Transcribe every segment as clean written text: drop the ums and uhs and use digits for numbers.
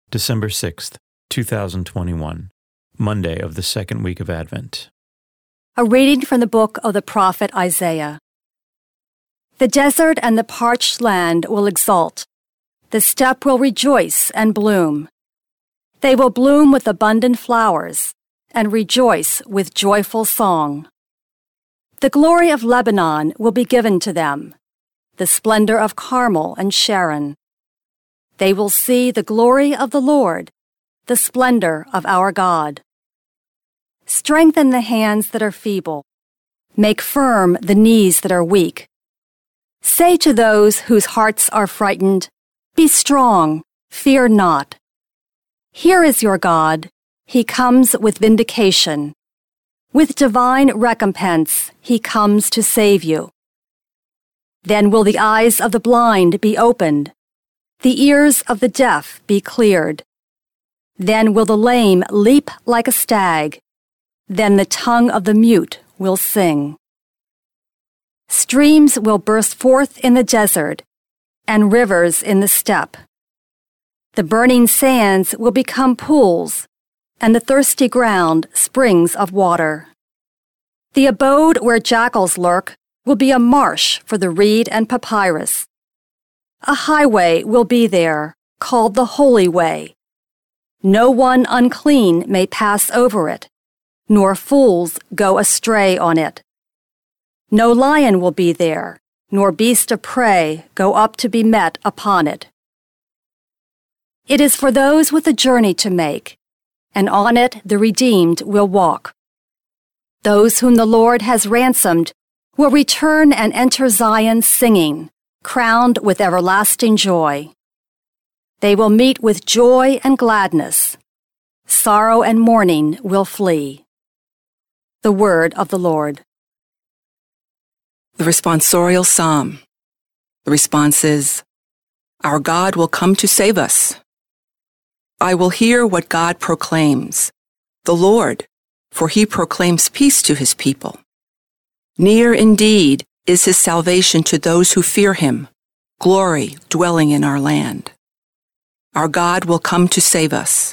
December 6th, 2021, Monday of the second week of Advent. A reading from the book of the prophet Isaiah. The desert and the parched land will exult. The steppe will rejoice and bloom. They will bloom with abundant flowers and rejoice with joyful song. The glory of Lebanon will be given to them, the splendor of Carmel and Sharon. They will see the glory of the Lord, the splendor of our God. Strengthen the hands that are feeble. Make firm the knees that are weak. Say to those whose hearts are frightened, "Be strong, fear not." Here is your God. He comes with vindication. With divine recompense, he comes to save you. Then will the eyes of the blind be opened, the ears of the deaf be cleared. Then will the lame leap like a stag. Then the tongue of the mute will sing. Streams will burst forth in the desert, and rivers in the steppe. The burning sands will become pools, and the thirsty ground springs of water. The abode where jackals lurk will be a marsh for the reed and papyrus. A highway will be there, called the Holy Way. No one unclean may pass over it, nor fools go astray on it. No lion will be there, nor beast of prey go up to be met upon it. It is for those with a journey to make, and on it the redeemed will walk. Those whom the Lord has ransomed will return and enter Zion singing, crowned with everlasting joy. They will meet with joy and gladness. Sorrow and mourning will flee. The word of the Lord. The responsorial psalm. The response is, "Our God will come to save us." I will hear what God proclaims, the Lord, for he proclaims peace to his people. Near indeed is his salvation to those who fear him, glory dwelling in our land. Our God will come to save us.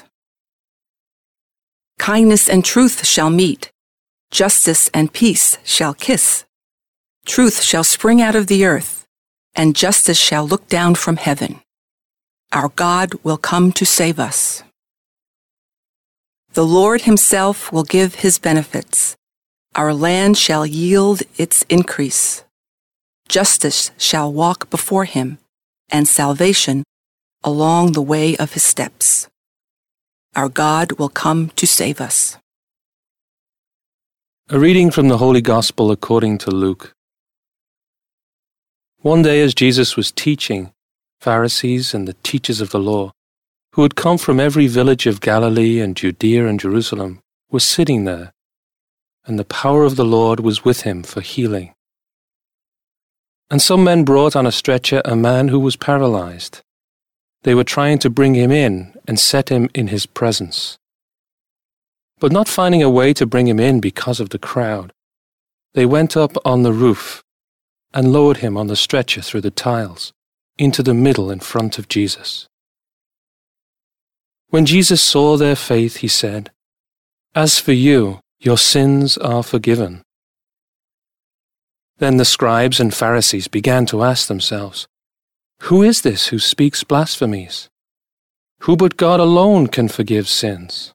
Kindness and truth shall meet, justice and peace shall kiss. Truth shall spring out of the earth, and justice shall look down from heaven. Our God will come to save us. The Lord himself will give his benefits. Our land shall yield its increase. Justice shall walk before him, and salvation along the way of his steps. Our God will come to save us. A reading from the Holy Gospel according to Luke. One day as Jesus was teaching, Pharisees and the teachers of the law, who had come from every village of Galilee and Judea and Jerusalem, were sitting there, and the power of the Lord was with him for healing. And some men brought on a stretcher a man who was paralyzed. They were trying to bring him in and set him in his presence. But not finding a way to bring him in because of the crowd, they went up on the roof and lowered him on the stretcher through the tiles into the middle in front of Jesus. When Jesus saw their faith, he said, "As for you, your sins are forgiven." Then the scribes and Pharisees began to ask themselves, "Who is this who speaks blasphemies? Who but God alone can forgive sins?"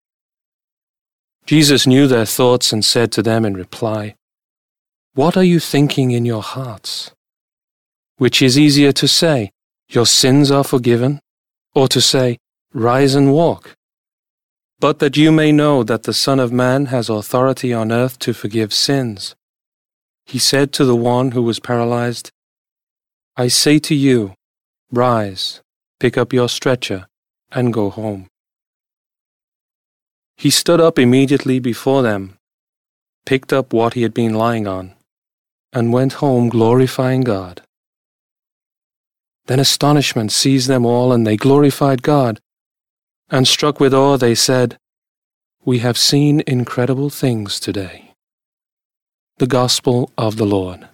Jesus knew their thoughts and said to them in reply, "What are you thinking in your hearts? Which is easier to say, 'Your sins are forgiven,' or to say, 'Rise and walk'? But that you may know that the Son of Man has authority on earth to forgive sins." He said to the one who was paralyzed, "I say to you, rise, pick up your stretcher, and go home." He stood up immediately before them, picked up what he had been lying on, and went home glorifying God. Then astonishment seized them all, and they glorified God. And struck with awe, they said, "We have seen incredible things today." The Gospel of the Lord.